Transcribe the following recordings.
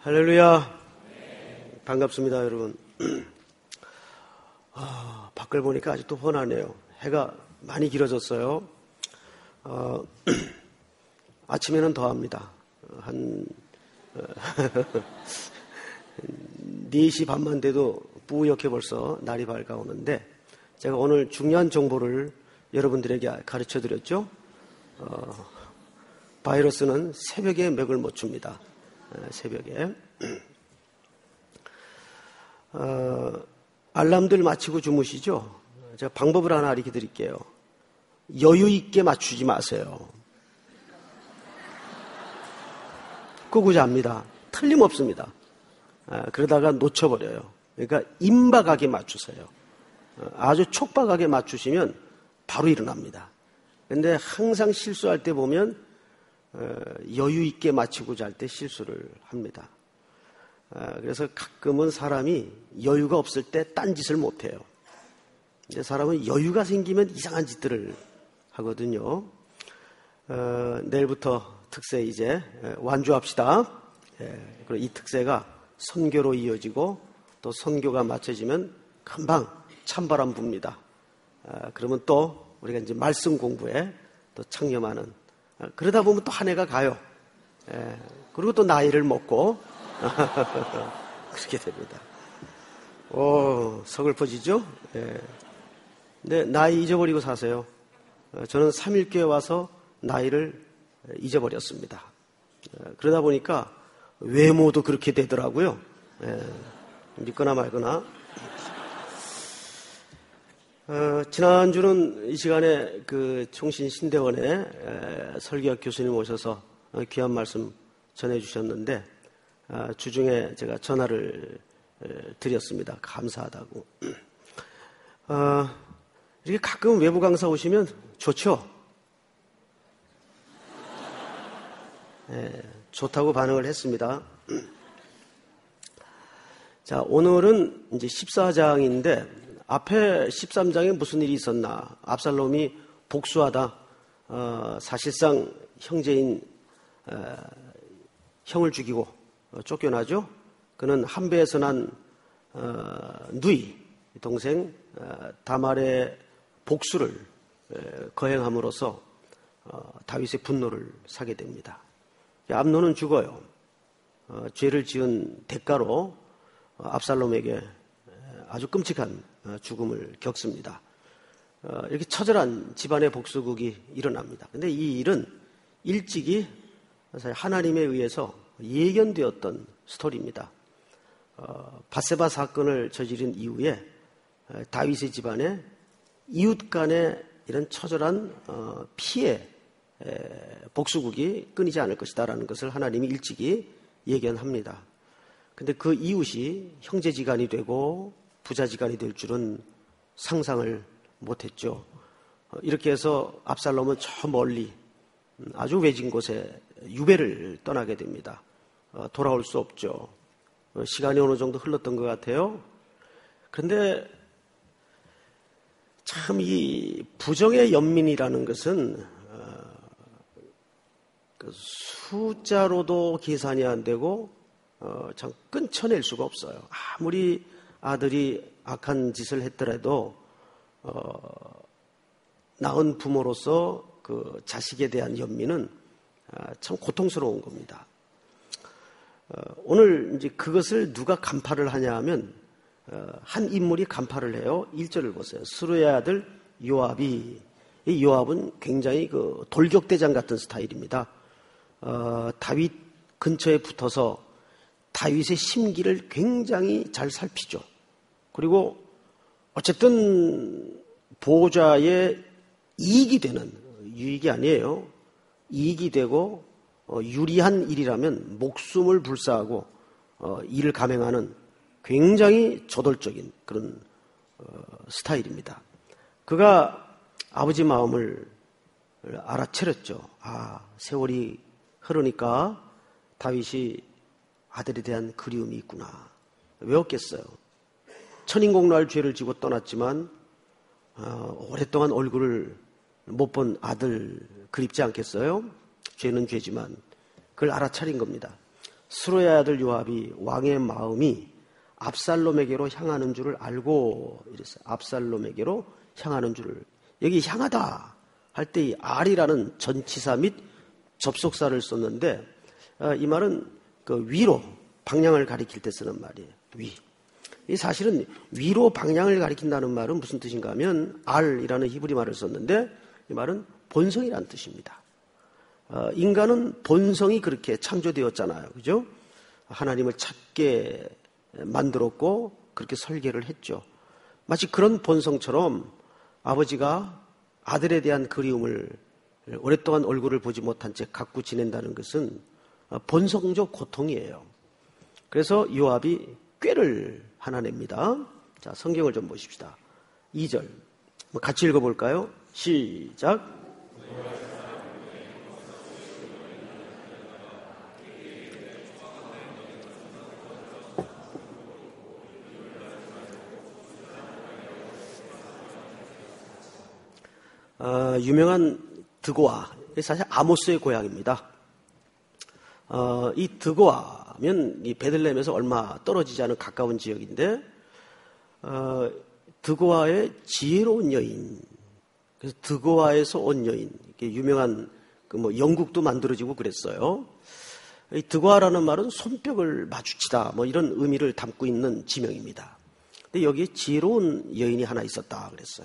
할렐루야. 반갑습니다, 여러분. 밖을 보니까 아직도 훤하네요. 해가 많이 길어졌어요. 아침에는 더합니다. 한 4시 반만 돼도 뿌옇게 벌써 날이 밝아오는데, 제가 오늘 중요한 정보를 여러분들에게 가르쳐 드렸죠. 바이러스는 새벽에 맥을 못 춥니다. 새벽에. 알람들 맞추고 주무시죠? 제가 방법을 하나 알려 드릴게요. 여유 있게 맞추지 마세요. 끄고 잡니다. 틀림없습니다. 그러다가 놓쳐버려요. 그러니까 임박하게 맞추세요. 아주 촉박하게 맞추시면 바로 일어납니다. 근데 항상 실수할 때 보면 여유 있게 맞추고 잘 때 실수를 합니다. 그래서 가끔은 사람이 여유가 없을 때 딴짓을 못해요. 사람은 여유가 생기면 이상한 짓들을 하거든요. 내일부터 특세 이제 완주합시다. 그리고 이 특세가 선교로 이어지고 또 선교가 맞춰지면 금방 찬바람 붑니다. 그러면 또 우리가 이제 말씀 공부에 또 창념하는, 그러다 보면 또 한 해가 가요. 그리고 또 나이를 먹고 그렇게 됩니다. 서글퍼지죠? 근데 나이 잊어버리고 사세요. 저는 3일교회 와서 나이를 잊어버렸습니다. 그러다 보니까 외모도 그렇게 되더라고요. 믿거나 말거나. 지난주는 이 시간에 그 총신신대원의 설교학 교수님 오셔서 귀한 말씀 전해주셨는데, 주중에 제가 전화를 드렸습니다. 감사하다고. 이렇게 가끔 외부 강사 오시면 좋죠? 좋다고 반응을 했습니다. 자, 오늘은 이제 14장인데, 앞에 13장에 무슨 일이 있었나? 압살롬이 복수하다, 사실상 형제인 형을 죽이고 쫓겨나죠. 그는 한배에서 난 누이 동생 다말의 복수를 거행함으로써 다윗의 분노를 사게 됩니다. 암논은 죽어요. 죄를 지은 대가로 압살롬에게 아주 끔찍한 죽음을 겪습니다. 이렇게 처절한 집안의 복수극이 일어납니다. 근데 이 일은 일찍이 하나님에 의해서 예견되었던 스토리입니다. 밧세바 사건을 저지른 이후에 다윗의 집안에 이웃 간의 이런 처절한 피해 복수극이 끊이지 않을 것이다라는 것을 하나님이 일찍이 예견합니다. 근데 그 이웃이 형제지간이 되고 부자지간이 될 줄은 상상을 못했죠. 이렇게 해서 압살롬은 저 멀리 아주 외진 곳에 유배를 떠나게 됩니다. 돌아올 수 없죠. 시간이 어느 정도 흘렀던 것 같아요. 그런데 참 이 부정의 연민이라는 것은 숫자로도 계산이 안 되고 참 끊쳐낼 수가 없어요. 아무리 아들이 악한 짓을 했더라도 낳은 부모로서 그 자식에 대한 연민은 참 고통스러운 겁니다. 오늘 이제 그것을 누가 간파를 하냐 하면 한 인물이 간파를 해요. 1절을 보세요. 스루의 아들 요압이, 이 요압은 굉장히 그 돌격대장 같은 스타일입니다. 다윗 근처에 붙어서 다윗의 심기를 굉장히 잘 살피죠. 그리고 어쨌든 보좌에 이익이 되는, 유익이 아니에요. 이익이 되고 유리한 일이라면 목숨을 불사하고 일을 감행하는 굉장히 저돌적인 그런 스타일입니다. 그가 아버지 마음을 알아차렸죠. 세월이 흐르니까 다윗이 아들에 대한 그리움이 있구나. 왜 없겠어요? 천인공노할 죄를 지고 떠났지만 오랫동안 얼굴을 못 본 아들 그립지 않겠어요? 죄는 죄지만 그걸 알아차린 겁니다. 스루야의 아들 요압이 왕의 마음이 압살롬에게로 향하는 줄을 알고 이랬어요. 압살롬에게로 향하는 줄을. 여기 향하다 할 때 이 알이라는 전치사 및 접속사를 썼는데 이 말은 그 위로 방향을 가리킬 때 쓰는 말이에요. 위. 이 사실은 위로 방향을 가리킨다는 말은 무슨 뜻인가 하면 알이라는 히브리 말을 썼는데 이 말은 본성이라는 뜻입니다. 인간은 본성이 그렇게 창조되었잖아요. 그죠? 하나님을 찾게 만들었고 그렇게 설계를 했죠. 마치 그런 본성처럼 아버지가 아들에 대한 그리움을 오랫동안 얼굴을 보지 못한 채 갖고 지낸다는 것은 본성적 고통이에요. 그래서 요압이 꾀를 하나 냅니다. 자, 성경을 좀 보십시다. 2절 같이 읽어볼까요? 시작. 유명한 드고아, 사실 아모스의 고향입니다. 이 드고아면 이 베들레헴에서 얼마 떨어지지 않은 가까운 지역인데 드고아의 지혜로운 여인, 그래서 드고아에서 온 여인, 이렇게 유명한 그 영국도 만들어지고 그랬어요. 이 드고아라는 말은 손뼉을 마주치다, 이런 의미를 담고 있는 지명입니다. 근데 여기에 지혜로운 여인이 하나 있었다 그랬어요.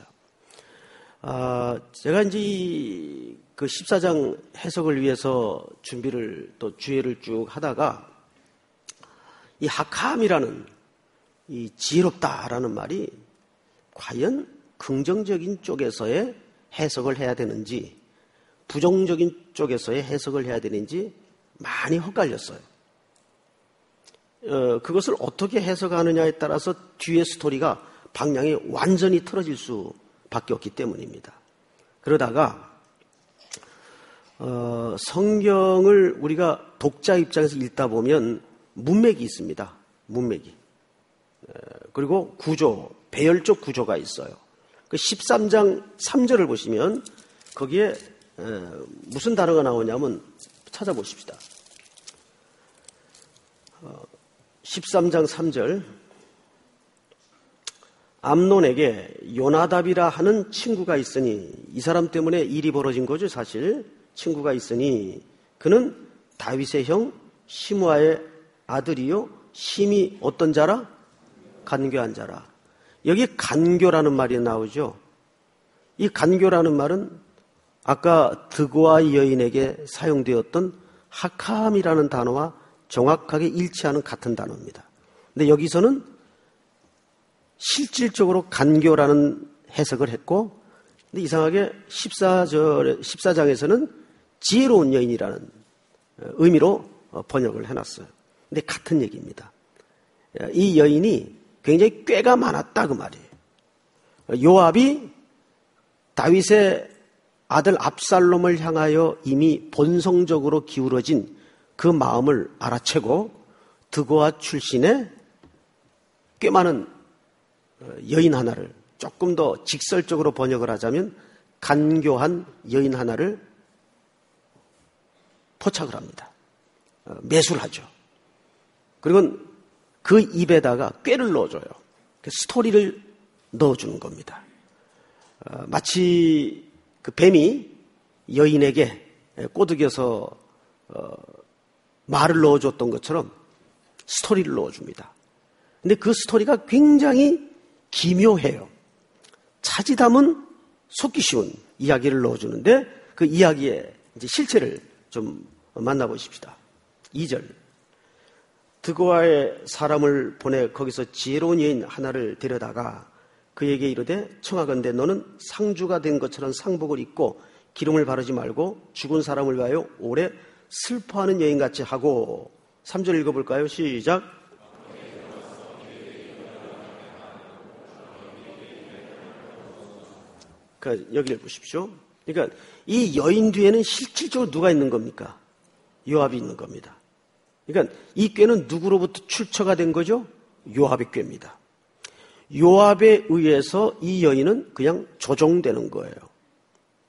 제가 이제 그 14장 해석을 위해서 준비를 또 주의를 쭉 하다가 이 하캄이라는 이 지혜롭다라는 말이 과연 긍정적인 쪽에서의 해석을 해야 되는지 부정적인 쪽에서의 해석을 해야 되는지 많이 헷갈렸어요. 그것을 어떻게 해석하느냐에 따라서 뒤의 스토리가 방향이 완전히 틀어질 수밖에 없기 때문입니다. 그러다가 성경을 우리가 독자 입장에서 읽다 보면 문맥이 있습니다. 문맥이. 그리고 구조, 배열적 구조가 있어요. 그 13장 3절을 보시면 거기에 무슨 단어가 나오냐면 찾아보십시다. 13장 3절 암논에게 요나답이라 하는 친구가 있으니 이 사람 때문에 일이 벌어진 거죠. 사실 친구가 있으니 그는 다윗의 형 시므아의 아들이요 심이 어떤 자라? 간교한 자라. 여기 간교라는 말이 나오죠. 이 간교라는 말은 아까 드고아 여인에게 사용되었던 하캄이라는 단어와 정확하게 일치하는 같은 단어입니다. 근데 여기서는 실질적으로 간교라는 해석을 했고, 근데 이상하게 14장에서는 지혜로운 여인이라는 의미로 번역을 해놨어요. 근데 같은 얘기입니다. 이 여인이 굉장히 꾀가 많았다 그 말이에요. 요압이 다윗의 아들 압살롬을 향하여 이미 본성적으로 기울어진 그 마음을 알아채고 드고아 출신의 꽤 많은 여인 하나를 조금 더 직설적으로 번역을 하자면 간교한 여인 하나를 포착을 합니다. 매수를 하죠. 그리고 그 입에다가 꾀를 넣어줘요. 스토리를 넣어주는 겁니다. 마치 그 뱀이 여인에게 꼬드겨서 말을 넣어줬던 것처럼 스토리를 넣어줍니다. 근데 그 스토리가 굉장히 기묘해요. 차지담은 속기 쉬운 이야기를 넣어주는데 그 이야기의 이제 실체를 좀 만나보십시다. 2절. 드고아의 사람을 보내 거기서 지혜로운 여인 하나를 데려다가 그에게 이르되 청하건대 너는 상주가 된 것처럼 상복을 입고 기름을 바르지 말고 죽은 사람을 위하여 오래 슬퍼하는 여인같이 하고 3절 읽어볼까요? 시작. 그러니까 여기를 보십시오. 그러니까 이 여인 뒤에는 실질적으로 누가 있는 겁니까? 요압이 있는 겁니다. 그러니까 이 꾀는 누구로부터 출처가 된 거죠? 요압의 꾀입니다. 요압에 의해서 이 여인은 그냥 조종되는 거예요.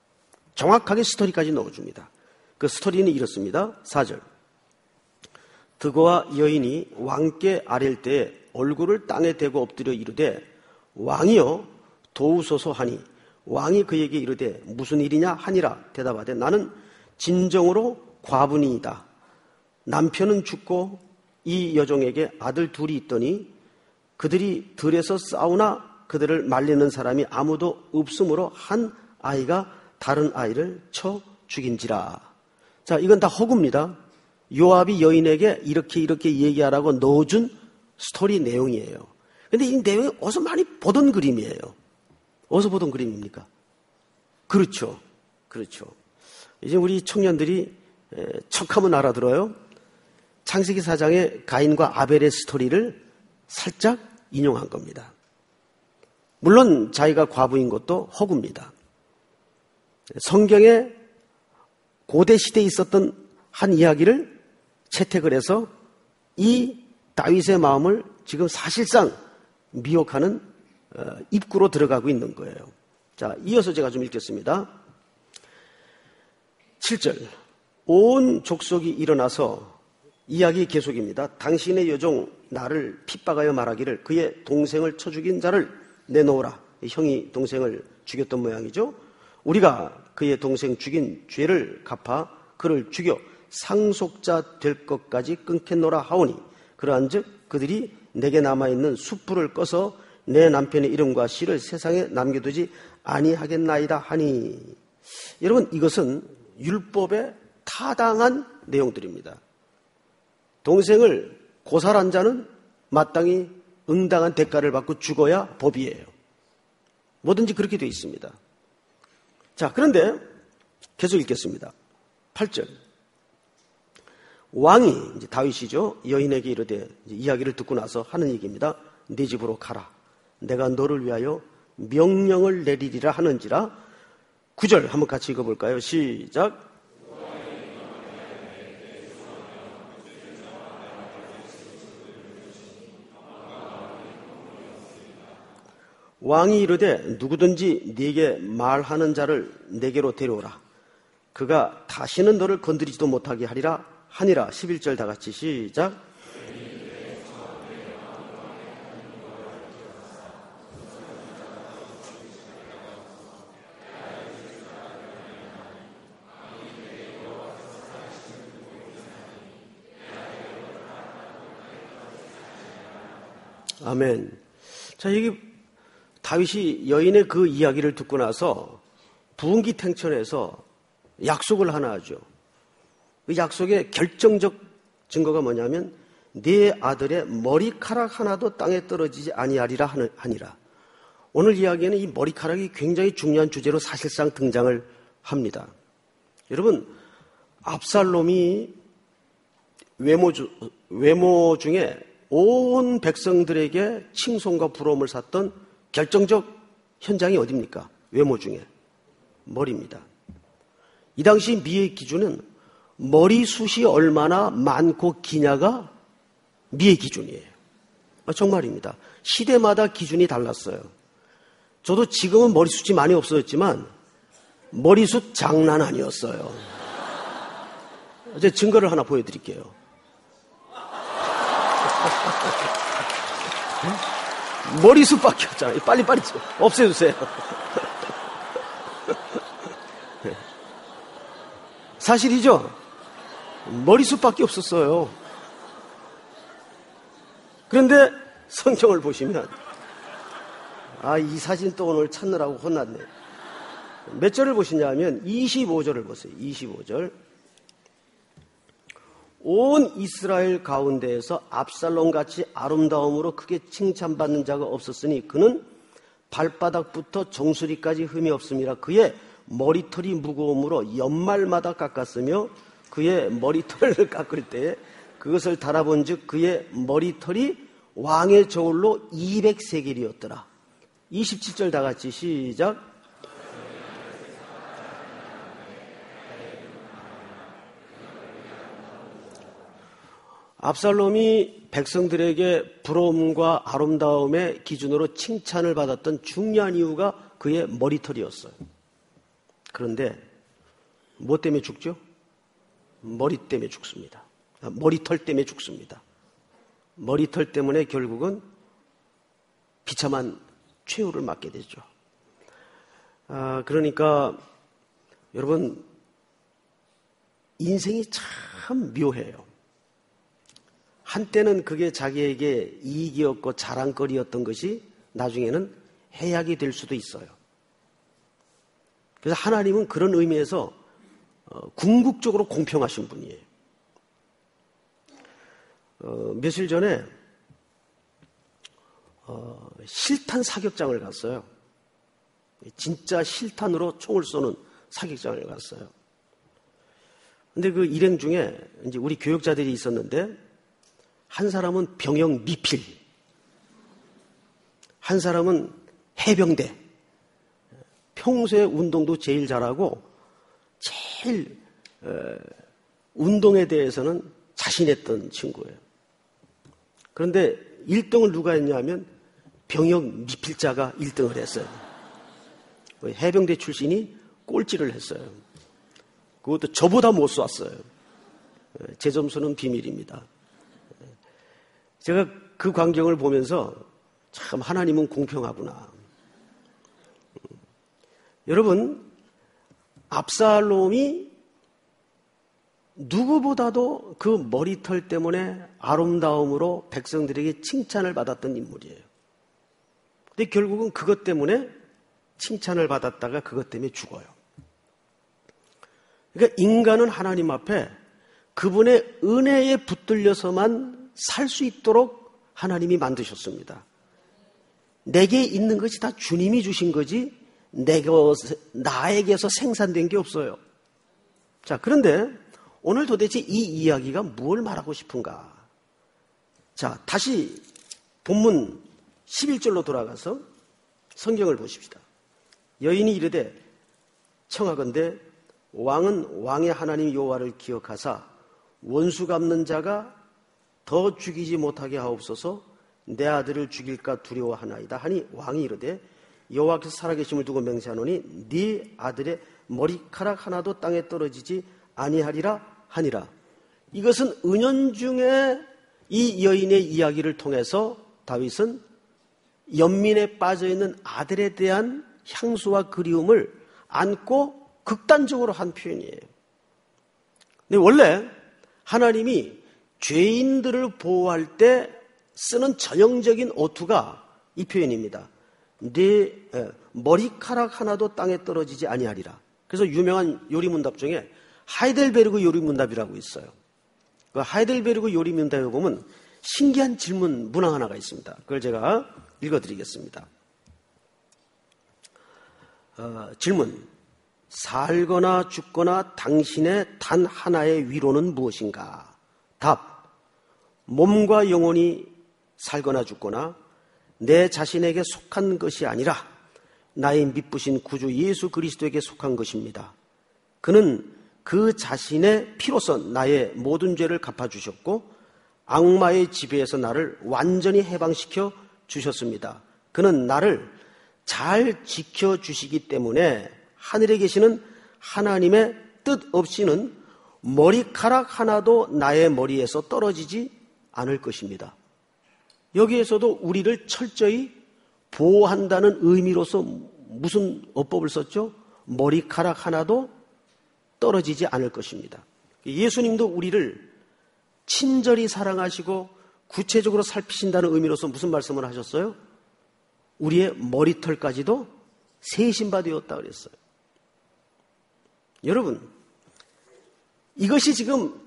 정확하게 스토리까지 넣어줍니다. 그 스토리는 이렇습니다. 4절. 드고와 여인이 왕께 아랠 때에 얼굴을 땅에 대고 엎드려 이르되 왕이여 도우소서 하니 왕이 그에게 이르되 무슨 일이냐 하니라. 대답하되 나는 진정으로 과부니이다. 남편은 죽고 이 여종에게 아들 둘이 있더니 그들이 들에서 싸우나 그들을 말리는 사람이 아무도 없으므로 한 아이가 다른 아이를 쳐 죽인지라. 자, 이건 다 허구입니다. 요압이 여인에게 이렇게 얘기하라고 넣어준 스토리 내용이에요. 근데 이 내용이 어디서 많이 보던 그림이에요. 어디서 보던 그림입니까? 그렇죠. 이제 우리 청년들이 척하면 알아들어요. 창세기 4장의 가인과 아벨의 스토리를 살짝 인용한 겁니다. 물론 자기가 과부인 것도 허구입니다. 성경에 고대 시대에 있었던 한 이야기를 채택을 해서 이 다윗의 마음을 지금 사실상 미혹하는 입구로 들어가고 있는 거예요. 자, 이어서 제가 좀 읽겠습니다. 7절. 온 족속이 일어나서 이야기 계속입니다. 당신의 여종 나를 핍박하여 말하기를 그의 동생을 쳐 죽인 자를 내놓으라. 형이 동생을 죽였던 모양이죠. 우리가 그의 동생 죽인 죄를 갚아 그를 죽여 상속자 될 것까지 끊겠노라 하오니 그러한즉 그들이 내게 남아있는 숯불을 꺼서 내 남편의 이름과 시를 세상에 남겨두지 아니하겠나이다 하니. 여러분, 이것은 율법에 타당한 내용들입니다. 동생을 고살한 자는 마땅히 응당한 대가를 받고 죽어야 법이에요. 뭐든지 그렇게 되어 있습니다. 자, 그런데 계속 읽겠습니다. 8절. 왕이, 이제 다윗이죠, 여인에게 이르되, 이야기를 듣고 나서 하는 얘기입니다. 네 집으로 가라. 내가 너를 위하여 명령을 내리리라 하는지라. 9절 한번 같이 읽어볼까요? 시작. 왕이 이르되 누구든지 네게 말하는 자를 내게로 데려오라. 그가 다시는 너를 건드리지도 못하게 하리라 하니라. 11절 다 같이 시작. 아멘. 자, 여기 다윗이 여인의 그 이야기를 듣고 나서 부흥기탱천에서 약속을 하나 하죠. 그 약속의 결정적 증거가 뭐냐면 네 아들의 머리카락 하나도 땅에 떨어지지 아니하리라 하니라. 오늘 이야기에는 이 머리카락이 굉장히 중요한 주제로 사실상 등장을 합니다. 여러분, 압살롬이 외모 중에 온 백성들에게 칭송과 부러움을 샀던 결정적 현장이 어디입니까? 외모 중에 머리입니다. 이 당시 미의 기준은 머리숱이 얼마나 많고 기냐가 미의 기준이에요. 정말입니다. 시대마다 기준이 달랐어요. 저도 지금은 머리숱이 많이 없어졌지만 머리숱 장난 아니었어요. 이제 증거를 하나 보여드릴게요. 머리숱밖에 없잖아요. 빨리빨리 없애주세요. 사실이죠? 머리숱밖에 없었어요. 그런데 성경을 보시면 이 사진 또 오늘 찾느라고 혼났네. 몇 절을 보시냐면 25절을 보세요. 25절. 온 이스라엘 가운데에서 압살롬같이 아름다움으로 크게 칭찬받는 자가 없었으니 그는 발바닥부터 정수리까지 흠이 없음이라. 그의 머리털이 무거움으로 연말마다 깎았으며 그의 머리털을 깎을 때에 그것을 달아본 즉 그의 머리털이 왕의 저울로 200세겔이었더라. 27절 다 같이 시작. 압살롬이 백성들에게 부러움과 아름다움의 기준으로 칭찬을 받았던 중요한 이유가 그의 머리털이었어요. 그런데 뭐 때문에 죽죠? 머리 때문에 죽습니다. 머리털 때문에 죽습니다. 머리털 때문에 결국은 비참한 최후를 맞게 되죠. 그러니까 여러분, 인생이 참 묘해요. 한때는 그게 자기에게 이익이었고 자랑거리였던 것이 나중에는 해악이 될 수도 있어요. 그래서 하나님은 그런 의미에서 궁극적으로 공평하신 분이에요. 며칠 전에 실탄 사격장을 갔어요. 진짜 실탄으로 총을 쏘는 사격장을 갔어요. 근데 그 일행 중에 이제 우리 교역자들이 있었는데, 한 사람은 병영 미필, 한 사람은 해병대, 평소에 운동도 제일 잘하고 제일 운동에 대해서는 자신했던 친구예요. 그런데 1등을 누가 했냐면 병영 미필자가 1등을 했어요. 해병대 출신이 꼴찌를 했어요. 그것도 저보다 못 쐈어요. 제 점수는 비밀입니다. 제가 그 광경을 보면서 참 하나님은 공평하구나. 여러분, 압살롬이 누구보다도 그 머리털 때문에 아름다움으로 백성들에게 칭찬을 받았던 인물이에요. 근데 결국은 그것 때문에 칭찬을 받았다가 그것 때문에 죽어요. 그러니까 인간은 하나님 앞에 그분의 은혜에 붙들려서만 살 수 있도록 하나님이 만드셨습니다. 내게 있는 것이 다 주님이 주신 거지 나에게서 생산된 게 없어요. 자, 그런데 오늘 도대체 이 이야기가 무엇을 말하고 싶은가? 자, 다시 본문 11절로 돌아가서 성경을 보십시다. 여인이 이르되 청하건대 왕은 왕의 하나님 여호와를 기억하사 원수 갚는 자가 더 죽이지 못하게 하옵소서. 내 아들을 죽일까 두려워하나이다 하니 왕이 이르되 여호와께서 살아계심을 두고 맹세하노니 네 아들의 머리카락 하나도 땅에 떨어지지 아니하리라 하니라. 이것은 은연중에 이 여인의 이야기를 통해서 다윗은 연민에 빠져있는 아들에 대한 향수와 그리움을 안고 극단적으로 한 표현이에요. 근데 원래 하나님이 죄인들을 보호할 때 쓰는 전형적인 어투가 이 표현입니다. 네 머리카락 하나도 땅에 떨어지지 아니하리라. 그래서 유명한 요리문답 중에 하이델베르그 요리문답이라고 있어요. 그 하이델베르그 요리문답에 보면 신기한 질문 문항 하나가 있습니다. 그걸 제가 읽어드리겠습니다. 질문. 살거나 죽거나 당신의 단 하나의 위로는 무엇인가? 답. 몸과 영혼이 살거나 죽거나 내 자신에게 속한 것이 아니라 나의 미쁘신 구주 예수 그리스도에게 속한 것입니다. 그는 그 자신의 피로서 나의 모든 죄를 갚아주셨고 악마의 지배에서 나를 완전히 해방시켜 주셨습니다. 그는 나를 잘 지켜주시기 때문에 하늘에 계시는 하나님의 뜻 없이는 머리카락 하나도 나의 머리에서 떨어지지 않을 것입니다. 여기에서도 우리를 철저히 보호한다는 의미로서 무슨 어법을 썼죠? 머리카락 하나도 떨어지지 않을 것입니다. 예수님도 우리를 친절히 사랑하시고 구체적으로 살피신다는 의미로서 무슨 말씀을 하셨어요? 우리의 머리털까지도 세신바 되었다 그랬어요. 여러분, 이것이 지금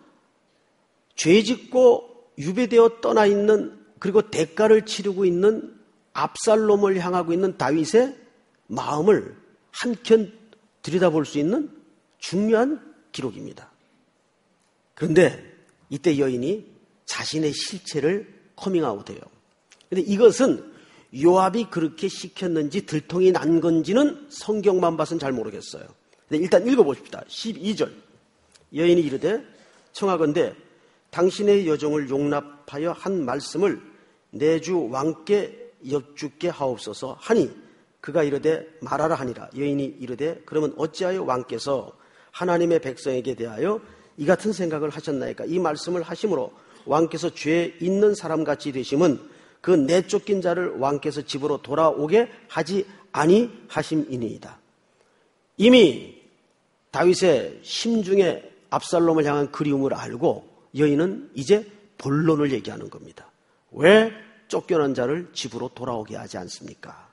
죄짓고 유배되어 떠나 있는, 그리고 대가를 치르고 있는 압살롬을 향하고 있는 다윗의 마음을 한켠 들여다볼 수 있는 중요한 기록입니다. 그런데 이때 여인이 자신의 실체를 커밍아웃해요. 그런데 이것은 요압이 그렇게 시켰는지 들통이 난 건지는 성경만 봐서는 잘 모르겠어요. 근데 일단 읽어보십시다. 12절. 여인이 이르되 청하건대 당신의 여종을 용납하여 한 말씀을 내 주 왕께 여쭙게 하옵소서 하니 그가 이르되 말하라 하니라. 여인이 이르되 그러면 어찌하여 왕께서 하나님의 백성에게 대하여 이 같은 생각을 하셨나이까? 이 말씀을 하심으로 왕께서 죄 있는 사람같이 되심은 그 내쫓긴 자를 왕께서 집으로 돌아오게 하지 아니하심이니이다. 이미 다윗의 심중에 압살롬을 향한 그리움을 알고 여인은 이제 본론을 얘기하는 겁니다. 왜 쫓겨난 자를 집으로 돌아오게 하지 않습니까?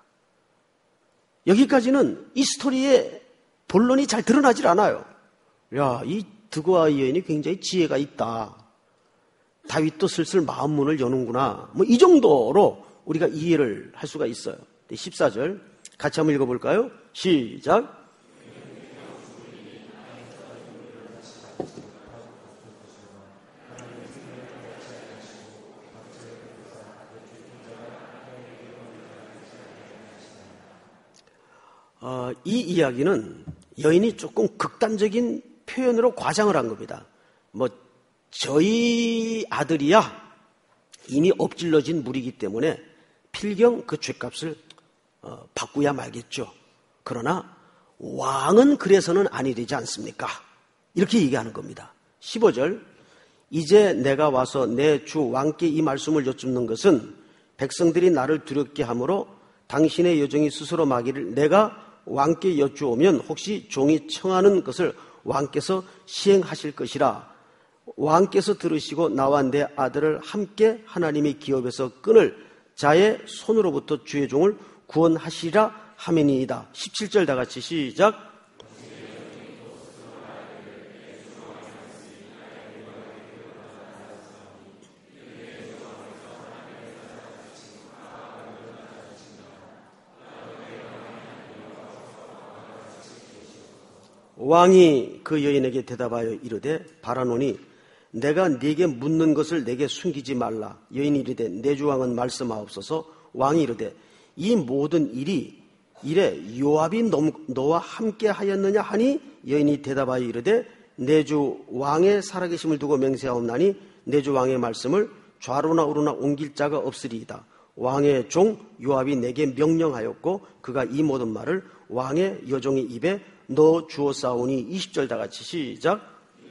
여기까지는 이 스토리의 본론이 잘 드러나질 않아요. 야, 이 드고아 여인이 굉장히 지혜가 있다. 다윗도 슬슬 마음 문을 여는구나. 뭐 이 정도로 우리가 이해를 할 수가 있어요. 14절 같이 한번 읽어볼까요? 시작. 이 이야기는 여인이 조금 극단적인 표현으로 과장을 한 겁니다. 저희 아들이야 이미 엎질러진 물이기 때문에 필경 그 죗값을 바꾸야 말겠죠. 그러나 왕은 그래서는 아니 되지 않습니까? 이렇게 얘기하는 겁니다. 15절 이제 내가 와서 내 주 왕께 이 말씀을 여쭙는 것은 백성들이 나를 두렵게 하므로 당신의 여종이 스스로 말하기를 내가 왕께 여쭈오면 혹시 종이 청하는 것을 왕께서 시행하실 것이라. 왕께서 들으시고 나와 내 아들을 함께 하나님의 기업에서 끊을 자의 손으로부터 주의 종을 구원하시라 하매니이다. 17절 다 같이 시작. 왕이 그 여인에게 대답하여 이르되 바라노니 내가 네게 묻는 것을 내게 숨기지 말라. 여인이 이르되 내 주 왕은 말씀하옵소서. 왕이 이르되 이 모든 일에 요압이 너와 함께 하였느냐 하니 여인이 대답하여 이르되 내 주 왕의 살아계심을 두고 맹세하옵나니 내 주 왕의 말씀을 좌로나 우로나 옮길 자가 없으리이다. 왕의 종 요압이 내게 명령하였고 그가 이 모든 말을 왕의 여종의 입에 넣어 주었사오니. 20절 다 같이 시작.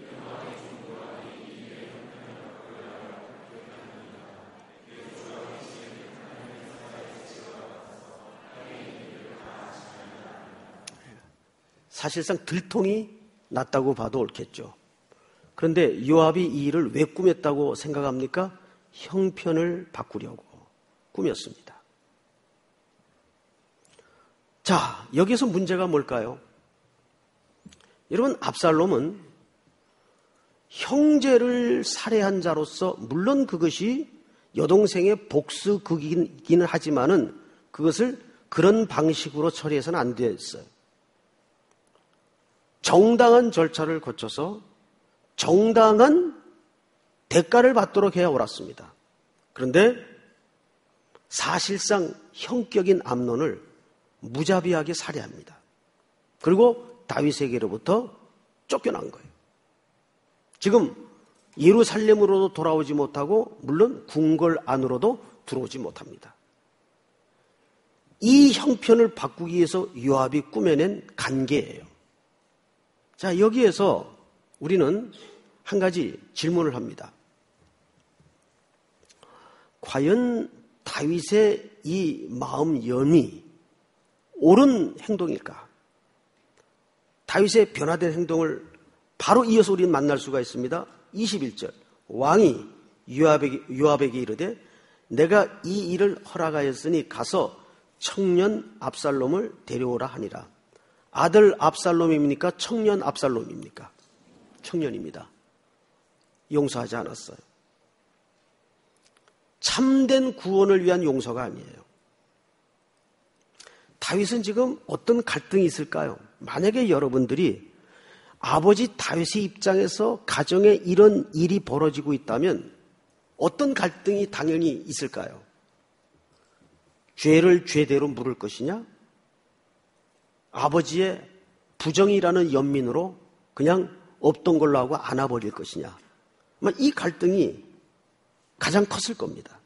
사실상 들통이 났다고 봐도 옳겠죠. 그런데 요압이 이 일을 왜 꾸몄다고 생각합니까? 형편을 바꾸려고 꾸몄습니다. 자, 여기서 문제가 뭘까요? 여러분, 압살롬은 형제를 살해한 자로서 물론 그것이 여동생의 복수극이기는 하지만은 그것을 그런 방식으로 처리해서는 안 됐어요. 정당한 절차를 거쳐서 정당한 대가를 받도록 해야 옳았습니다. 그런데 사실상 형격인 암논을 무자비하게 살해합니다. 그리고 다윗에게로부터 쫓겨난 거예요. 지금 예루살렘으로도 돌아오지 못하고 물론 궁궐 안으로도 들어오지 못합니다. 이 형편을 바꾸기 위해서 요압이 꾸며낸 간계예요. 자, 여기에서 우리는 한 가지 질문을 합니다. 과연 다윗의 이 마음염이 옳은 행동일까? 다윗의 변화된 행동을 바로 이어서 우리는 만날 수가 있습니다. 21절 왕이 요압에게 이르되 내가 이 일을 허락하였으니 가서 청년 압살롬을 데려오라 하니라. 아들 압살롬입니까? 청년 압살롬입니까? 청년입니다. 용서하지 않았어요. 참된 구원을 위한 용서가 아니에요. 다윗은 지금 어떤 갈등이 있을까요? 만약에 여러분들이 아버지 다윗의 입장에서 가정에 이런 일이 벌어지고 있다면 어떤 갈등이 당연히 있을까요? 죄를 죄대로 물을 것이냐? 아버지의 부정이라는 연민으로 그냥 없던 걸로 하고 안아버릴 것이냐? 이 갈등이 가장 컸을 겁니다.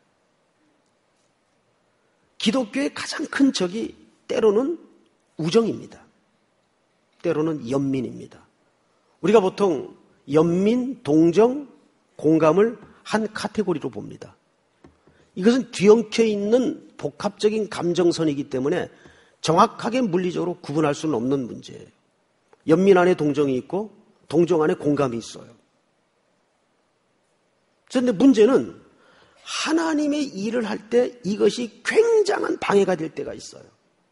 기독교의 가장 큰 적이 때로는 우정입니다. 때로는 연민입니다. 우리가 보통 연민, 동정, 공감을 한 카테고리로 봅니다. 이것은 뒤엉켜 있는 복합적인 감정선이기 때문에 정확하게 물리적으로 구분할 수는 없는 문제예요. 연민 안에 동정이 있고 동정 안에 공감이 있어요. 그런데 문제는 하나님의 일을 할 때 이것이 굉장한 방해가 될 때가 있어요.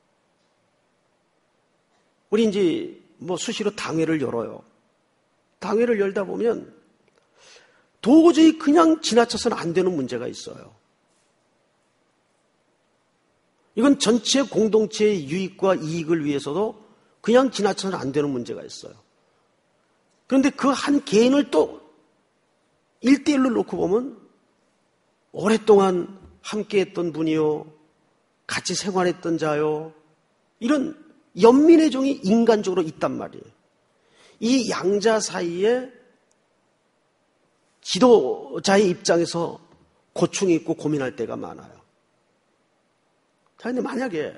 우리 이제 수시로 당회를 열어요. 당회를 열다 보면 도저히 그냥 지나쳐서는 안 되는 문제가 있어요. 이건 전체 공동체의 유익과 이익을 위해서도 그냥 지나쳐서는 안 되는 문제가 있어요. 그런데 그 한 개인을 또 1대1로 놓고 보면 오랫동안 함께했던 분이요, 같이 생활했던 자요, 이런 연민의 종이 인간적으로 있단 말이에요. 이 양자 사이에 지도자의 입장에서 고충이 있고 고민할 때가 많아요. 그런데 만약에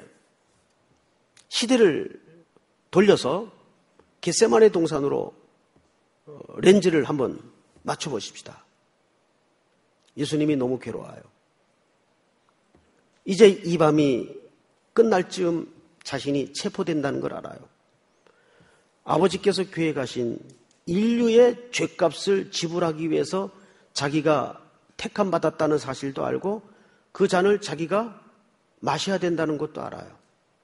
시대를 돌려서 겟세마네 동산으로 렌즈를 한번 맞춰보십시다. 예수님이 너무 괴로워요. 이제 이 밤이 끝날 즈음 자신이 체포된다는 걸 알아요. 아버지께서 계획하신 인류의 죗값을 지불하기 위해서 자기가 택함받았다는 사실도 알고 그 잔을 자기가 마셔야 된다는 것도 알아요.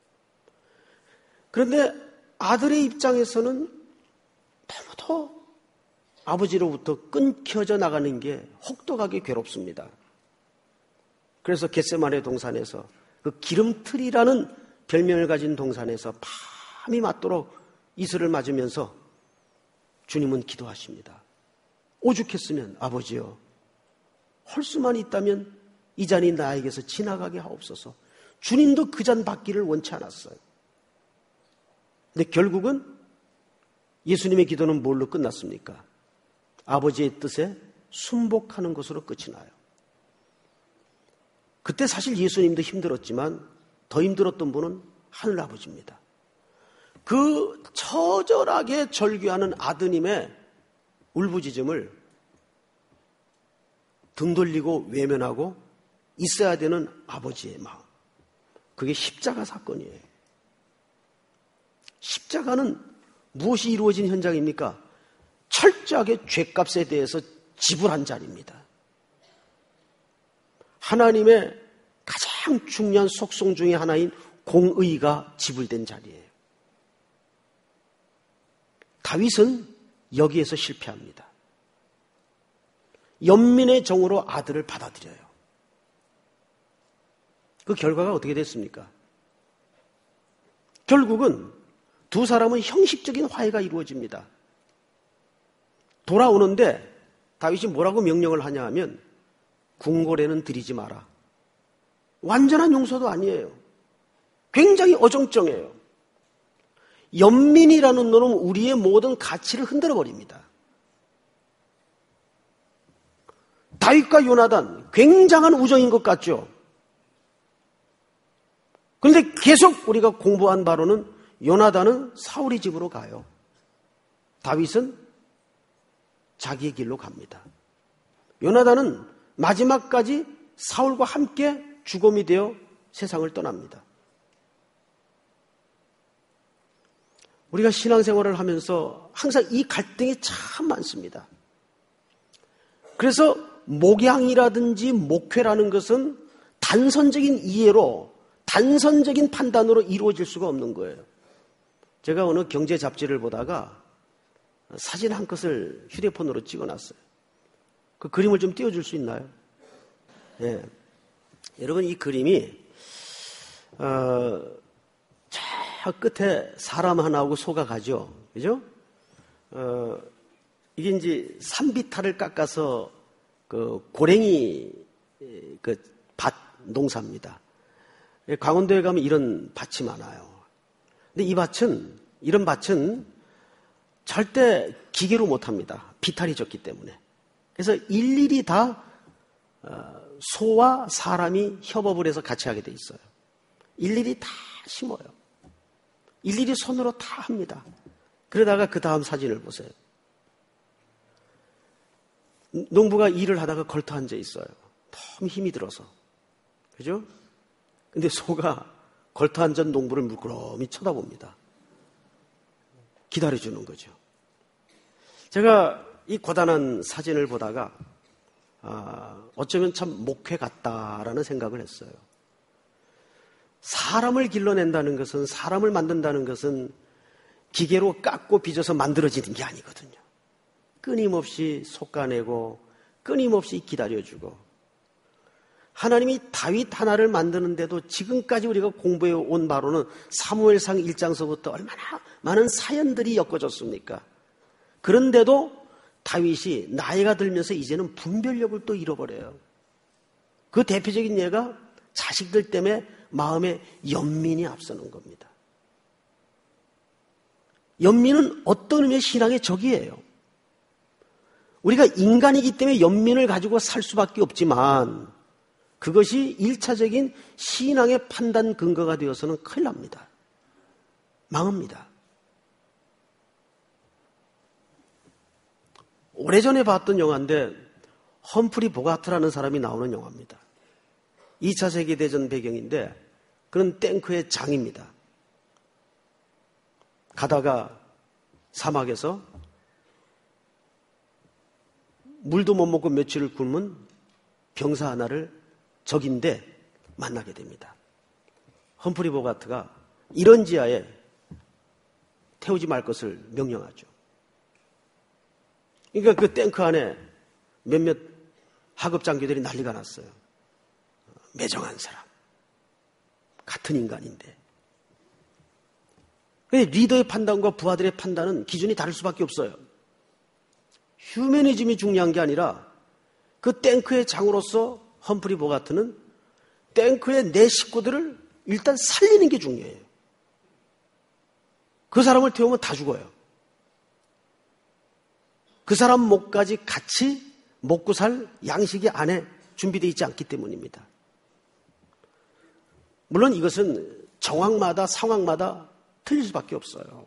그런데 아들의 입장에서는 너무도 아버지로부터 끊겨져 나가는 게 혹독하게 괴롭습니다. 그래서 겟세마네 동산에서 그 기름틀이라는 별명을 가진 동산에서 밤이 맞도록 이슬을 맞으면서 주님은 기도하십니다. 오죽했으면 아버지여, 할 수만 있다면 이 잔이 나에게서 지나가게 하옵소서. 주님도 그 잔 받기를 원치 않았어요. 근데 결국은 예수님의 기도는 뭘로 끝났습니까? 아버지의 뜻에 순복하는 것으로 끝이 나요. 그때 사실 예수님도 힘들었지만 더 힘들었던 분은 하늘아버지입니다. 그 처절하게 절규하는 아드님의 울부짖음을 등 돌리고 외면하고 있어야 되는 아버지의 마음. 그게 십자가 사건이에요. 십자가는 무엇이 이루어진 현장입니까? 철저하게 죗값에 대해서 지불한 자리입니다. 하나님의 가장 중요한 속성 중에 하나인 공의가 지불된 자리예요. 다윗은 여기에서 실패합니다. 연민의 정으로 아들을 받아들여요. 그 결과가 어떻게 됐습니까? 결국은 두 사람은 형식적인 화해가 이루어집니다. 돌아오는데 다윗이 뭐라고 명령을 하냐 하면 궁궐에는 들이지 마라. 완전한 용서도 아니에요. 굉장히 어정쩡해요. 연민이라는 놈은 우리의 모든 가치를 흔들어 버립니다. 다윗과 요나단 굉장한 우정인 것 같죠? 그런데 계속 우리가 공부한 바로는 요나단은 사울의 집으로 가요. 다윗은 자기의 길로 갑니다. 요나단은 마지막까지 사울과 함께 주검이 되어 세상을 떠납니다. 우리가 신앙생활을 하면서 항상 이 갈등이 참 많습니다. 그래서 목양이라든지 목회라는 것은 단선적인 이해로, 단선적인 판단으로 이루어질 수가 없는 거예요. 제가 어느 경제 잡지를 보다가 사진 한 컷을 휴대폰으로 찍어놨어요. 그 그림을 좀 띄워줄 수 있나요? 네. 여러분, 이 그림이 저 끝에 사람 하나하고 소가 가죠. 그죠? 이게 이제 산비탈을 깎아서 그 고랭이 그 밭 농사입니다. 강원도에 가면 이런 밭이 많아요. 근데 이 밭은, 이런 밭은 절대 기계로 못 합니다. 비탈이 적기 때문에. 그래서 일일이 다 소와 사람이 협업을 해서 같이 하게 돼 있어요. 일일이 다 심어요. 일일이 손으로 다 합니다. 그러다가 그 다음 사진을 보세요. 농부가 일을 하다가 걸터 앉아 있어요. 너무 힘이 들어서. 그죠? 근데 소가 걸터 앉은 농부를 물끄러미 쳐다봅니다. 기다려주는 거죠. 제가 이 고단한 사진을 보다가 어쩌면 참 목회 같다라는 생각을 했어요. 사람을 길러낸다는 것은, 사람을 만든다는 것은 기계로 깎고 빚어서 만들어지는 게 아니거든요. 끊임없이 솎아내고 끊임없이 기다려주고, 하나님이 다윗 하나를 만드는데도 지금까지 우리가 공부해 온 바로는 사무엘상 1장서부터 얼마나 많은 사연들이 엮어졌습니까? 그런데도 다윗이 나이가 들면서 이제는 분별력을 또 잃어버려요. 그 대표적인 예가 자식들 때문에 마음에 연민이 앞서는 겁니다. 연민은 어떤 의미의 신앙의 적이에요. 우리가 인간이기 때문에 연민을 가지고 살 수밖에 없지만 그것이 1차적인 신앙의 판단 근거가 되어서는 큰일 납니다. 망합니다. 오래전에 봤던 영화인데 험프리 보가트라는 사람이 나오는 영화입니다. 2차 세계대전 배경인데 그런 탱크의 장입니다. 가다가 사막에서 물도 못 먹고 며칠을 굶은 병사 하나를 적인데 만나게 됩니다. 험프리 보가트가 이런 지하에 태우지 말 것을 명령하죠. 그러니까 그 탱크 안에 몇몇 하급 장교들이 난리가 났어요. 매정한 사람, 같은 인간인데. 리더의 판단과 부하들의 판단은 기준이 다를 수밖에 없어요. 휴머니즘이 중요한 게 아니라 그 탱크의 장으로서 험프리 보가트는 탱크의 내 식구들을 일단 살리는 게 중요해요. 그 사람을 태우면 다 죽어요. 그 사람 목까지 같이 먹고 살 양식이 안에 준비되어 있지 않기 때문입니다. 물론 이것은 정황마다 상황마다 틀릴 수밖에 없어요.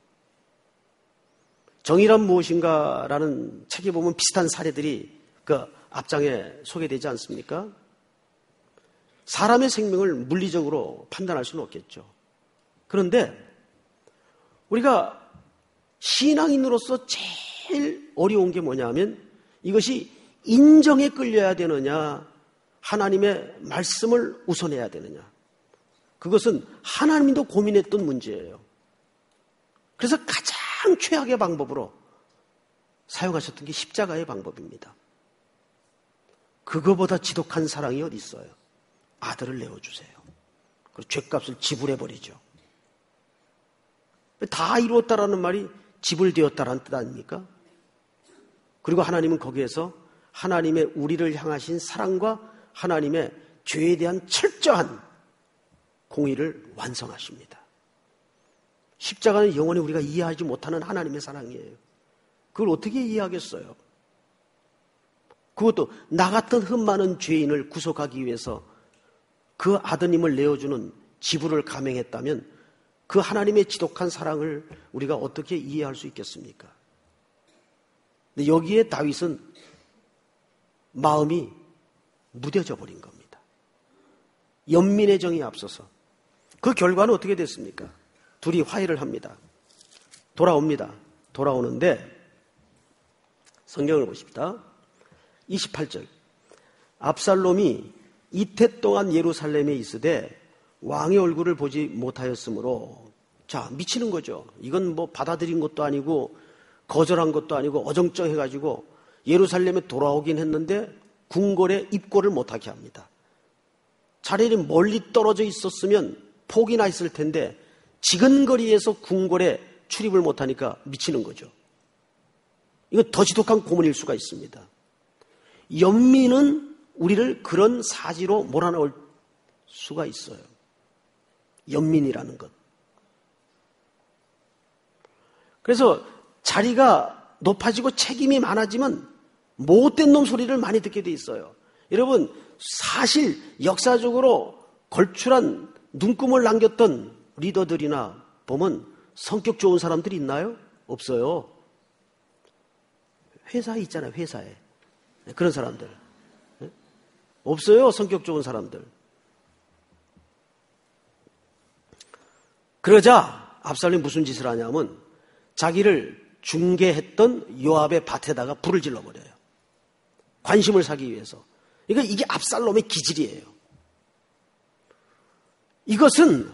정의란 무엇인가라는 책에 보면 비슷한 사례들이 그 앞장에 소개되지 않습니까? 사람의 생명을 물리적으로 판단할 수는 없겠죠. 그런데 우리가 신앙인으로서 제일 어려운 게 뭐냐면 이것이 인정에 끌려야 되느냐, 하나님의 말씀을 우선해야 되느냐. 그것은 하나님도 고민했던 문제예요. 그래서 가장 최악의 방법으로 사용하셨던 게 십자가의 방법입니다. 그거보다 지독한 사랑이 어디 있어요? 아들을 내어주세요. 그리고 죗값을 지불해버리죠. 다 이루었다라는 말이 지불되었다라는 뜻 아닙니까? 그리고 하나님은 거기에서 하나님의 우리를 향하신 사랑과 하나님의 죄에 대한 철저한 공의를 완성하십니다. 십자가는 영원히 우리가 이해하지 못하는 하나님의 사랑이에요. 그걸 어떻게 이해하겠어요? 그것도 나 같은 흠 많은 죄인을 구속하기 위해서 그 아드님을 내어주는 지불을 감행했다면 그 하나님의 지독한 사랑을 우리가 어떻게 이해할 수 있겠습니까? 근데 여기에 다윗은 마음이 무뎌져 버린 겁니다. 연민의 정이 앞서서. 그 결과는 어떻게 됐습니까? 둘이 화해를 합니다. 돌아옵니다. 돌아오는데 성경을 보십시다. 28절. 압살롬이 이태 동안 예루살렘에 있으되 왕의 얼굴을 보지 못하였으므로, 자, 미치는 거죠. 이건 뭐 받아들인 것도 아니고 거절한 것도 아니고 어정쩡해가지고 예루살렘에 돌아오긴 했는데 궁궐에 입고를 못하게 합니다. 차라리 멀리 떨어져 있었으면 폭이나 있을 텐데 지근거리에서 궁궐에 출입을 못하니까 미치는 거죠. 이건 더 지독한 고문일 수가 있습니다. 연민은 우리를 그런 사지로 몰아넣을 수가 있어요. 연민이라는 것. 그래서 자리가 높아지고 책임이 많아지면 못된 놈 소리를 많이 듣게 돼 있어요. 여러분, 사실 역사적으로 걸출한 눈금을 남겼던 리더들이나 보면 성격 좋은 사람들이 있나요? 없어요. 회사에 있잖아요, 회사에. 그런 사람들. 없어요. 성격 좋은 사람들. 그러자 압살롬이 무슨 짓을 하냐면 자기를 중계했던 요압의 밭에다가 불을 질러버려요. 관심을 사기 위해서. 그러니까 이게 압살롬의 기질이에요. 이것은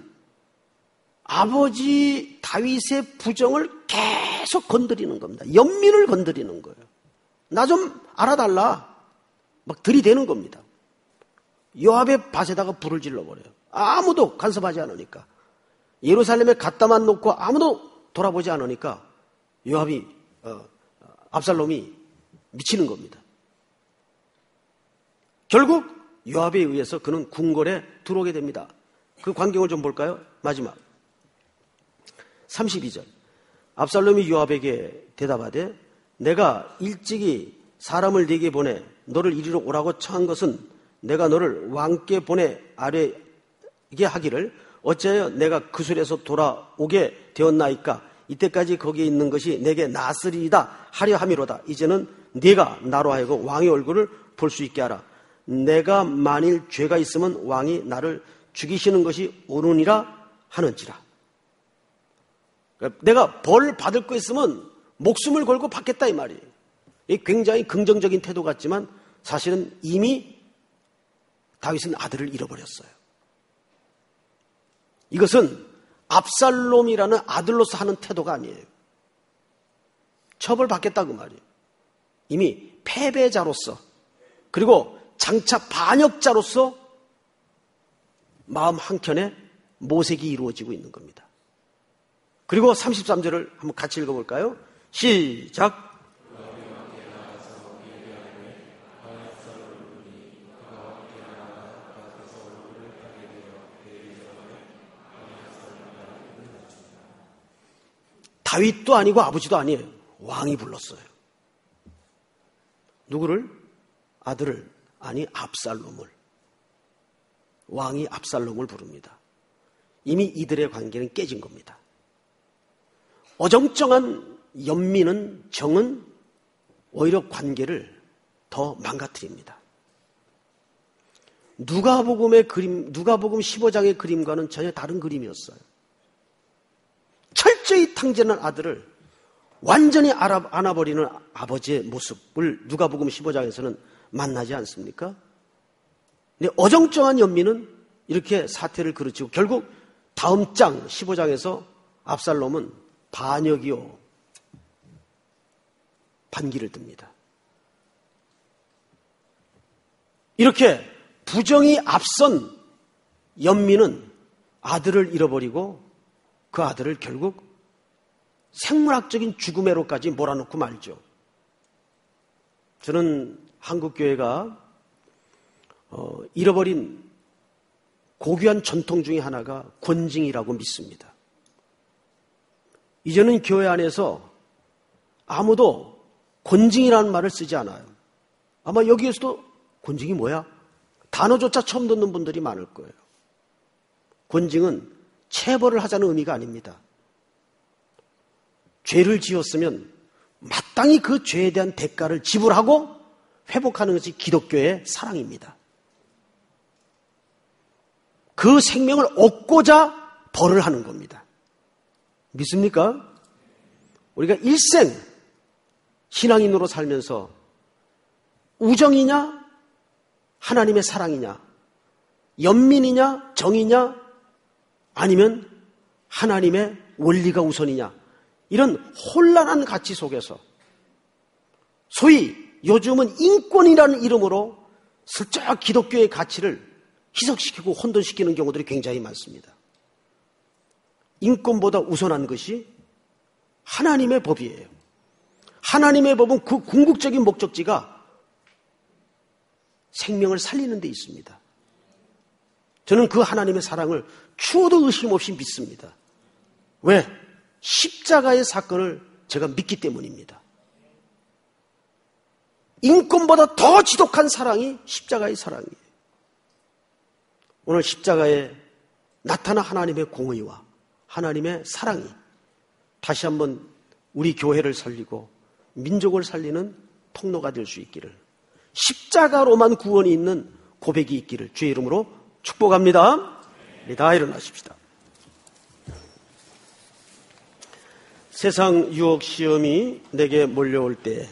아버지 다윗의 부정을 계속 건드리는 겁니다. 연민을 건드리는 거예요. 나 좀 알아달라. 막 들이대는 겁니다. 요압의 밭에다가 불을 질러버려요. 아무도 간섭하지 않으니까. 예루살렘에 갖다만 놓고 아무도 돌아보지 않으니까 요압이 압살롬이 미치는 겁니다. 결국 요압에 의해서 그는 궁궐에 들어오게 됩니다. 그 광경을 좀 볼까요? 마지막 32절. 압살롬이 요압에게 대답하되 내가 일찍이 사람을 네게 보내 너를 이리로 오라고 청한 것은 내가 너를 왕께 보내 아뢰게 하기를 어찌하여 내가 그술에서 돌아오게 되었나이까. 이때까지 거기에 있는 것이 내게 낫으리이다 하려 함이로다. 이제는 네가 나로 하여금 왕의 얼굴을 볼 수 있게 하라. 내가 만일 죄가 있으면 왕이 나를 죽이시는 것이 옳으니라 하는지라. 내가 벌 받을 거 있으면 목숨을 걸고 받겠다 이 말이에요. 이 굉장히 긍정적인 태도 같지만 사실은 이미 다윗은 아들을 잃어버렸어요. 이것은 압살롬이라는 아들로서 하는 태도가 아니에요. 처벌받겠다 그 말이에요. 이미 패배자로서 그리고 장차 반역자로서 마음 한켠에 모색이 이루어지고 있는 겁니다. 그리고 33절을 한번 같이 읽어볼까요? 시작. 다윗도 아니고 아버지도 아니에요. 왕이 불렀어요. 누구를? 아들을. 아니 압살롬을. 왕이 압살롬을 부릅니다. 이미 이들의 관계는 깨진 겁니다. 어정쩡한 연민은 정은 오히려 관계를 더 망가뜨립니다. 누가복음의 그림, 누가복음 15장의 그림과는 전혀 다른 그림이었어요. 철저히 탕진한 아들을 완전히 안아버리는 아버지의 모습을 누가복음 15장에서는 만나지 않습니까? 근데 어정쩡한 연민은 이렇게 사태를 그르치고 결국 다음 장 15장에서 압살롬은 반역이요 반기를 듭니다. 이렇게 부정이 앞선 연민은 아들을 잃어버리고 그 아들을 결국 생물학적인 죽음에로까지 몰아넣고 말죠. 저는 한국교회가 잃어버린 고귀한 전통 중에 하나가 권징이라고 믿습니다. 이제는 교회 안에서 아무도 권징이라는 말을 쓰지 않아요. 아마 여기에서도 권징이 뭐야? 단어조차 처음 듣는 분들이 많을 거예요. 권징은 체벌을 하자는 의미가 아닙니다. 죄를 지었으면 마땅히 그 죄에 대한 대가를 지불하고 회복하는 것이 기독교의 사랑입니다. 그 생명을 얻고자 벌을 하는 겁니다. 믿습니까? 우리가 일생 신앙인으로 살면서 우정이냐 하나님의 사랑이냐 연민이냐 정이냐 아니면 하나님의 원리가 우선이냐 이런 혼란한 가치 속에서 소위 요즘은 인권이라는 이름으로 슬쩍 기독교의 가치를 희석시키고 혼돈시키는 경우들이 굉장히 많습니다. 인권보다 우선한 것이 하나님의 법이에요. 하나님의 법은 그 궁극적인 목적지가 생명을 살리는 데 있습니다. 저는 그 하나님의 사랑을 추호도 의심 없이 믿습니다. 왜? 십자가의 사건을 제가 믿기 때문입니다. 인권보다 더 지독한 사랑이 십자가의 사랑이에요. 오늘 십자가에 나타난 하나님의 공의와 하나님의 사랑이 다시 한번 우리 교회를 살리고 민족을 살리는 통로가 될 수 있기를 십자가로만 구원이 있는 고백이 있기를 주의 이름으로 축복합니다. 다 일어나십시다. 세상 유혹 시험이 내게 몰려올 때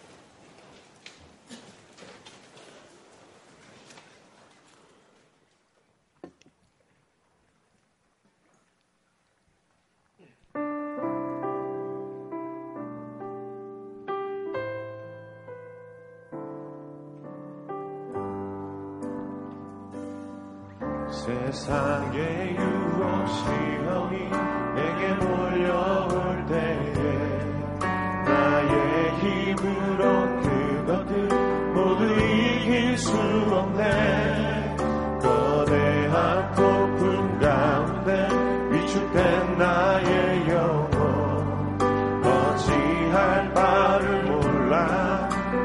세상의 유혹 시험이 내게 몰려올 때에 나의 힘으로 그것들 모두 이길 수 없네. 거대한 폭풍 가운데 위축된 나의 영혼 어찌할 바를 몰라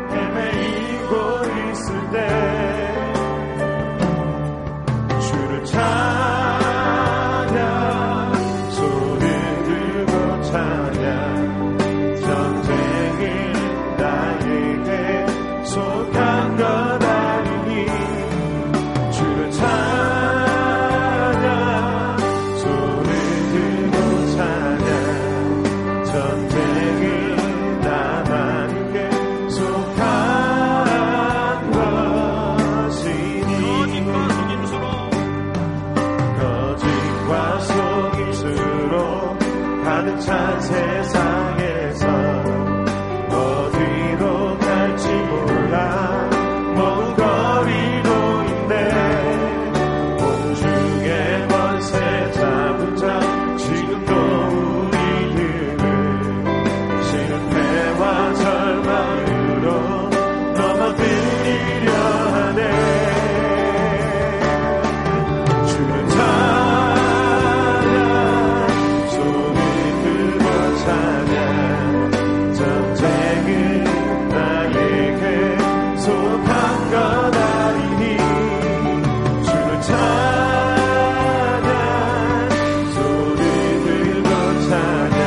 헤매이고 있을 때 찬양 손을 들고 찬양 전쟁은 나에게 속한 것 아니니 주를 찬양 손을 들고 찬양 전쟁은 나에게 속한 것이니 거짓과 속임수로 가득 찬 세상에서 어디로 갈지 몰라 먼 거리로 있네. 공중의 권세 잡은 자 지금도 우리들을 실패와 절망으로 넘어뜨리려 하네. 주는 전쟁은 나에게 속한 것 아니니 주를 찬양 손을 들고 찬양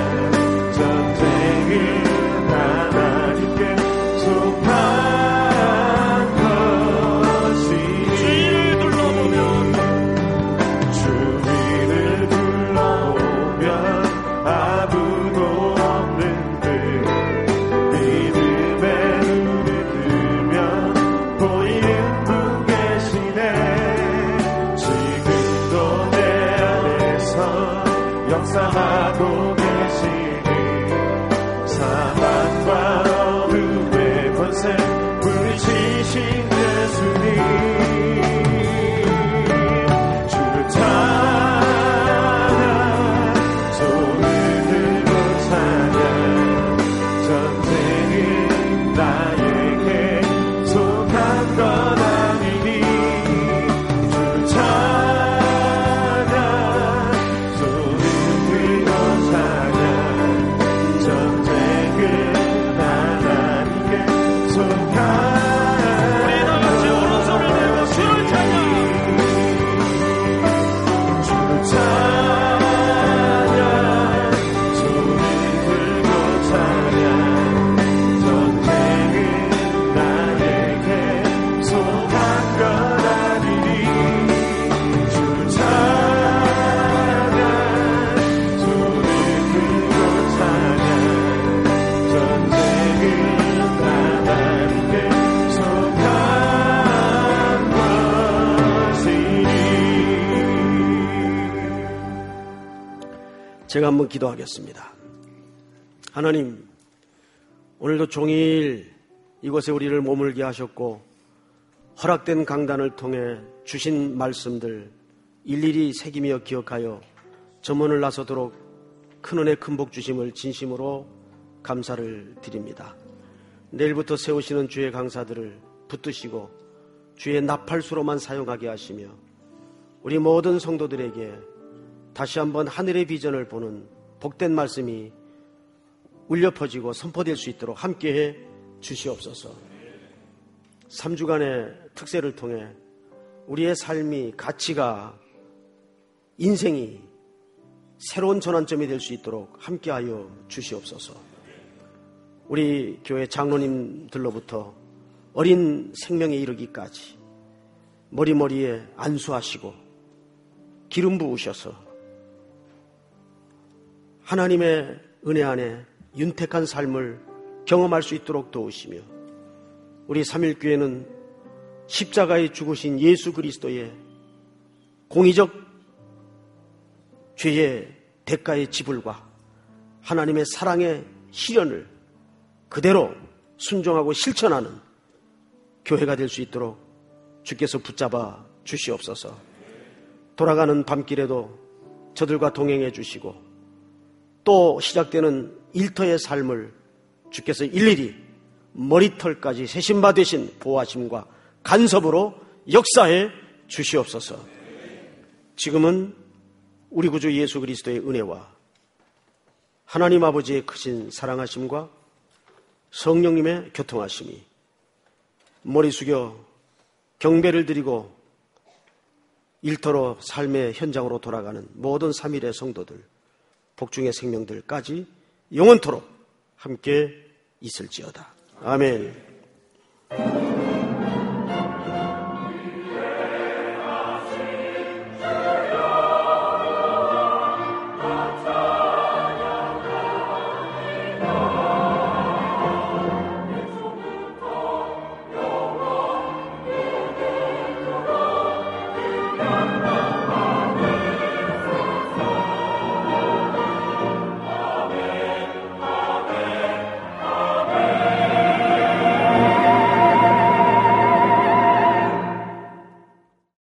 전쟁은 하나님께 속한 것이니 주위를 둘러보면 아무도 없는 듯 믿음의 눈을 뜨면 보이는 분 계시네. 지금도 내 안에서 역사하고 계시니 사망과 어둠의 권세 물리치신 예수님 주를 찬양 손을 들고 찬양 전쟁은 나에게 속한 것 아니니 주를 찬양 손을 들고 찬양 전쟁은 하나님께 속한 우리 다 같이 오른손을 들고 주를 찬양 주를 찬양 손을 들고 찬양 전쟁은 나에게 속한 것 아니니 주를 찬양 손을 들고 찬양 전쟁은 하나님께 속한 것이니. 제가 한번 기도하겠습니다. 하나님, 오늘도 종일 이곳에 우리를 머물게 하셨고 허락된 강단을 통해 주신 말씀들 일일이 새기며 기억하여 점원을 나서도록 큰 은혜 큰 복 주심을 진심으로 감사를 드립니다. 내일부터 세우시는 주의 강사들을 붙드시고 주의 나팔수로만 사용하게 하시며 우리 모든 성도들에게 다시 한번 하늘의 비전을 보는 복된 말씀이 울려 퍼지고 선포될 수 있도록 함께해 주시옵소서. 3주간의 특세를 통해 우리의 삶이, 가치가, 인생이 새로운 전환점이 될 수 있도록 함께하여 주시옵소서. 우리 교회 장로님들로부터 어린 생명에 이르기까지 머리머리에 안수하시고 기름 부으셔서 하나님의 은혜 안에 윤택한 삶을 경험할 수 있도록 도우시며, 우리 삼일교회는 십자가에 죽으신 예수 그리스도의 공의적 죄의 대가의 지불과 하나님의 사랑의 실현을 그대로 순종하고 실천하는 교회가 될 수 있도록 주께서 붙잡아 주시옵소서. 돌아가는 밤길에도 저들과 동행해 주시고, 또 시작되는 일터의 삶을 주께서 일일이 머리털까지 세신바 되신 보호하심과 간섭으로 역사해 주시옵소서. 지금은 우리 구주 예수 그리스도의 은혜와 하나님 아버지의 크신 사랑하심과 성령님의 교통하심이 머리 숙여 경배를 드리고 일터로 삶의 현장으로 돌아가는 모든 3일의 성도들, 복중의 생명들까지 영원토록 함께 있을지어다. 아멘.